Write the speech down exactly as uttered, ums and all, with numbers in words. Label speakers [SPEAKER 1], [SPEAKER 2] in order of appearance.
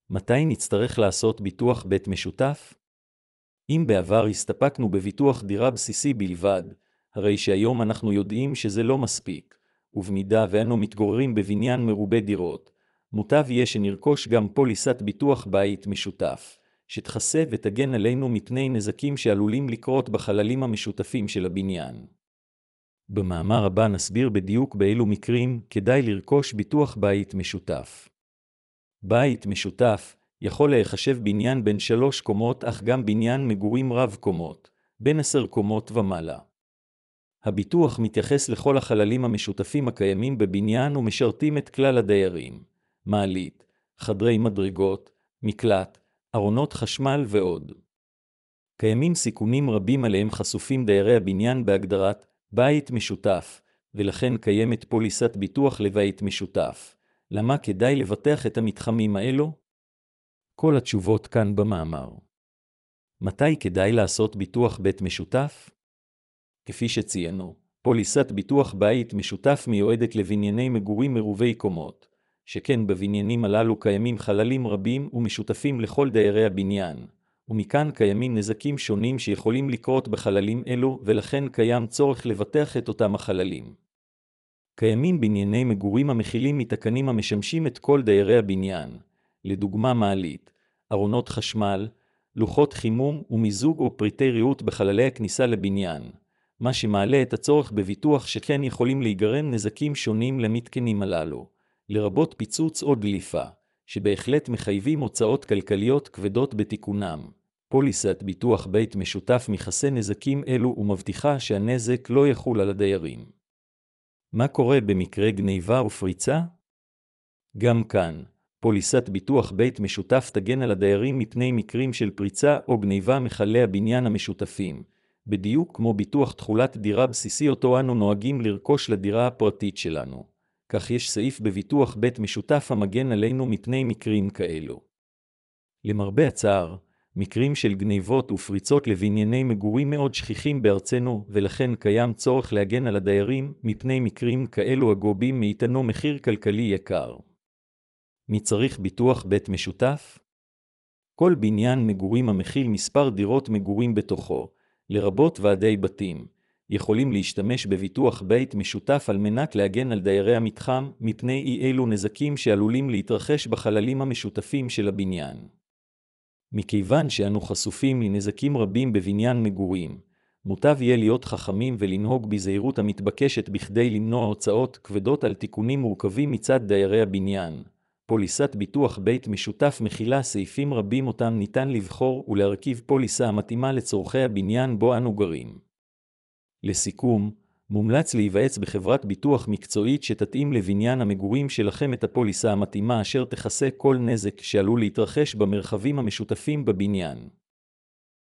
[SPEAKER 1] מתי נצטרך לעשות ביטוח בית משותף? אם בעבר הסתפקנו בביטוח דירה בסיסי בלבד, הרי שהיום אנחנו יודעים שזה לא מספיק, ובמידה ואנו מתגוררים בבניין מרובה דירות, מוטב יהיה שנרכוש גם פוליסת ביטוח בית משותף, שתכסה ותגן עלינו מפני נזקים שעלולים לקרות בחללים המשותפים של הבניין. במאמר הבא נסביר בדיוק באילו מקרים כדאי לרכוש ביטוח בית משותף. בית משותף יכול להיחשב בניין בין שלוש קומות, אך גם בניין מגורים רב קומות, בין עשר קומות ומעלה. הביטוח מתייחס לכל החללים המשותפים הקיימים בבניין ומשרתים את כלל הדיירים, מעלית, חדרי מדרגות, מקלט, ארונות חשמל ועוד. קיימים סיכונים רבים עליהם חשופים דיירי הבניין בהגדרת בית משותף, ולכן קיימת פוליסת ביטוח לבית משותף. למה כדאי לבטח את המתחמים האלו? כל התשובות כאן במאמר. מתי כדאי לעשות ביטוח בית משותף? כפי שציינו, פוליסת ביטוח בית משותף מיועדת לבנייני מגורים מרובי קומות, שכן בבניינים הללו קיימים חללים רבים ומשותפים לכל דיירי הבניין, ומכאן קיימים נזקים שונים שיכולים לקרות בחללים אלו, ולכן קיים צורך לבטח את אותם החללים. קיימים בנייני מגורים המכילים מתקנים המשמשים את כל דיירי הבניין, לדוגמה מעלית, ארונות חשמל, לוחות חימום ומיזוג או פריטי ריהוט בחללי הכניסה לבניין, מה שמעלה את הצורך בביטוח שכן יכולים להיגרם נזקים שונים למתקנים הללו, לרבות פיצוץ או דליפה, שבהחלט מחייבים הוצאות כלכליות כבדות בתיקונם. פוליסת ביטוח בית משותף מכסה נזקים אלו ומבטיחה שהנזק לא יחול על הדיירים. מה קורה במקרה גניבה ופריצה? גם כאן, פוליסת ביטוח בית משותף תגן על הדיירים מפני מקרים של פריצה או גניבה מחללי הבניין המשותפים, בדיוק כמו ביטוח תכולת דירה בסיסי אותו אנו נוהגים לרכוש לדירה הפרטית שלנו. כך יש סעיף בביטוח בית משותף המגן עלינו מפני מקרים כאלו. למרבה הצער, מקרים של גניבות ופריצות לבנייני מגורים מאוד שכיחים בארצנו, ולכן קיים צורך להגן על הדיירים מפני מקרים כאלו הגובים מאיתנו מחיר כלכלי יקר. מי צריך ביטוח בית משותף? כל בניין מגורים המכיל מספר דירות מגורים בתוכו, לרבות ועדי בתים, יכולים להשתמש בביטוח בית משותף על מנת להגן על דיירי המתחם מפני אי אילו נזקים שעלולים להתרחש בחללים המשותפים של הבניין. מכיוון שאנו חשופים לנזקים רבים בבניין מגורים, מוטב יהיה להיות חכמים ולנהוג בזהירות המתבקשת בכדי למנוע הוצאות כבדות על תיקונים מורכבים מצד דיירי הבניין. פוליסת ביטוח בית משותף מכילה סעיפים רבים אותם ניתן לבחור ולהרכיב פוליסה המתאימה לצורכי הבניין בו אנו גרים. לסיכום, מומלץ להיוועץ בחברת ביטוח מקצועית שתתאים לבניין המגורים שלכם את הפוליסה המתאימה אשר תכסה כל נזק שעלול להתרחש במרחבים המשותפים בבניין.